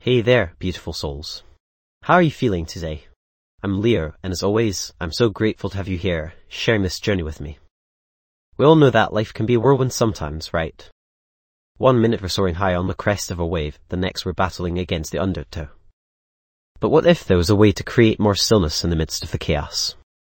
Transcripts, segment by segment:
Hey there, beautiful souls. How are you feeling today? I'm Leo, and as always, I'm so grateful to have you here, sharing this journey with me. We all know that life can be a whirlwind sometimes, right? 1 minute we're soaring high on the crest of a wave, the next we're battling against the undertow. But what if there was a way to create more stillness in the midst of the chaos?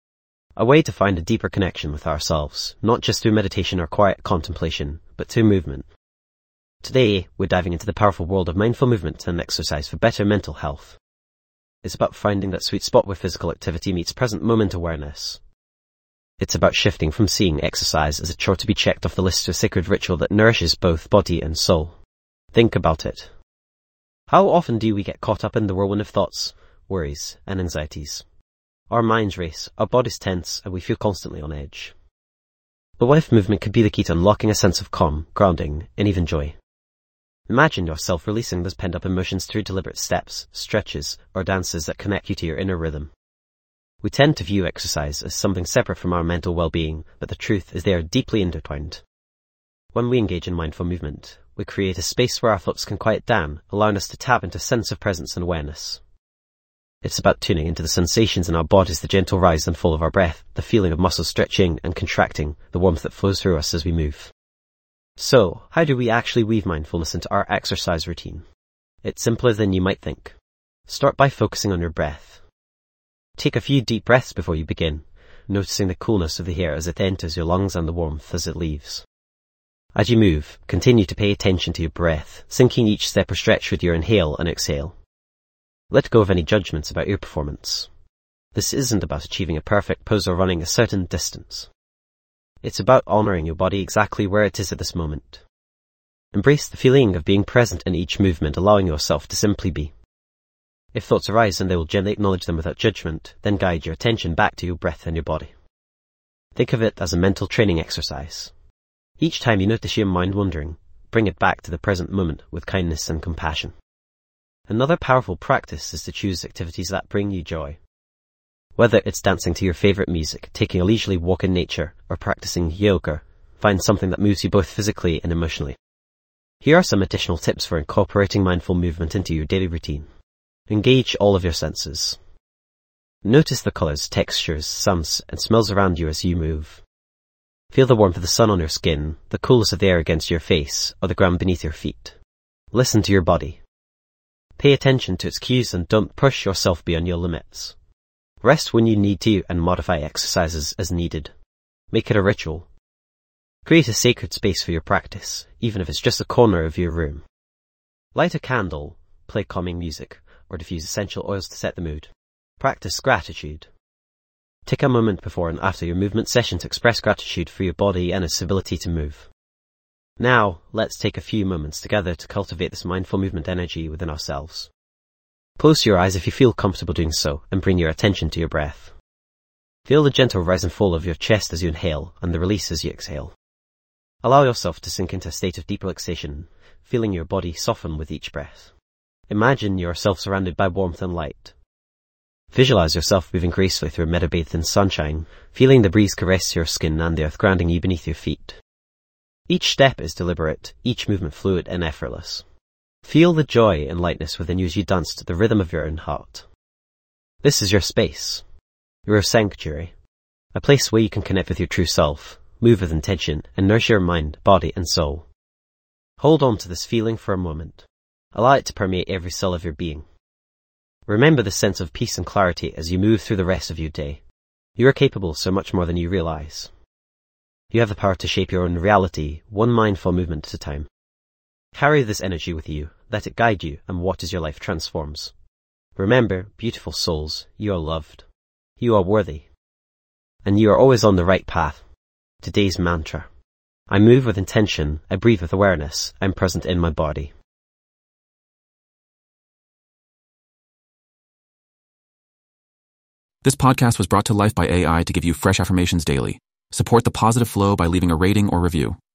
A way to find a deeper connection with ourselves, not just through meditation or quiet contemplation, but through movement. Today, we're diving into the powerful world of mindful movement and exercise for better mental health. It's about finding that sweet spot where physical activity meets present moment awareness. It's about shifting from seeing exercise as a chore to be checked off the list to a sacred ritual that nourishes both body and soul. Think about it. How often do we get caught up in the whirlwind of thoughts, worries, and anxieties? Our minds race, our bodies tense, and we feel constantly on edge. But what if movement could be the key to unlocking a sense of calm, grounding, and even joy? Imagine yourself releasing those pent-up emotions through deliberate steps, stretches, or dances that connect you to your inner rhythm. We tend to view exercise as something separate from our mental well-being, but the truth is they are deeply intertwined. When we engage in mindful movement, we create a space where our thoughts can quiet down, allowing us to tap into a sense of presence and awareness. It's about tuning into the sensations in our bodies, the gentle rise and fall of our breath, the feeling of muscles stretching and contracting, the warmth that flows through us as we move. So, how do we actually weave mindfulness into our exercise routine? It's simpler than you might think. Start by focusing on your breath. Take a few deep breaths before you begin, noticing the coolness of the air as it enters your lungs and the warmth as it leaves. As you move, continue to pay attention to your breath, syncing each step or stretch with your inhale and exhale. Let go of any judgments about your performance. This isn't about achieving a perfect pose or running a certain distance. It's about honoring your body exactly where it is at this moment. Embrace the feeling of being present in each movement, allowing yourself to simply be. If thoughts arise and they will gently acknowledge them without judgment, then guide your attention back to your breath and your body. Think of it as a mental training exercise. Each time you notice your mind wandering, bring it back to the present moment with kindness and compassion. Another powerful practice is to choose activities that bring you joy. Whether it's dancing to your favorite music, taking a leisurely walk in nature, or practicing yoga, find something that moves you both physically and emotionally. Here are some additional tips for incorporating mindful movement into your daily routine. Engage all of your senses. Notice the colors, textures, sounds, and smells around you as you move. Feel the warmth of the sun on your skin, the coolness of the air against your face, or the ground beneath your feet. Listen to your body. Pay attention to its cues and don't push yourself beyond your limits. Rest when you need to and modify exercises as needed. Make it a ritual. Create a sacred space for your practice, even if it's just a corner of your room. Light a candle, play calming music, or diffuse essential oils to set the mood. Practice gratitude. Take a moment before and after your movement session to express gratitude for your body and its ability to move. Now, let's take a few moments together to cultivate this mindful movement energy within ourselves. Close your eyes if you feel comfortable doing so, and bring your attention to your breath. Feel the gentle rise and fall of your chest as you inhale, and the release as you exhale. Allow yourself to sink into a state of deep relaxation, feeling your body soften with each breath. Imagine yourself surrounded by warmth and light. Visualize yourself moving gracefully through a meadow bathed in sunshine, feeling the breeze caress your skin and the earth grounding you beneath your feet. Each step is deliberate, each movement fluid and effortless. Feel the joy and lightness within you as you dance to the rhythm of your own heart. This is your space, your sanctuary, a place where you can connect with your true self, move with intention, and nourish your mind, body, and soul. Hold on to this feeling for a moment. Allow it to permeate every cell of your being. Remember the sense of peace and clarity as you move through the rest of your day. You are capable of so much more than you realize. You have the power to shape your own reality, one mindful movement at a time. Carry this energy with you, let it guide you and watch as your life transforms. Remember, beautiful souls, you are loved. You are worthy. And you are always on the right path. Today's mantra. I move with intention, I breathe with awareness, I'm present in my body. This podcast was brought to life by AI to give you fresh affirmations daily. Support the positive flow by leaving a rating or review.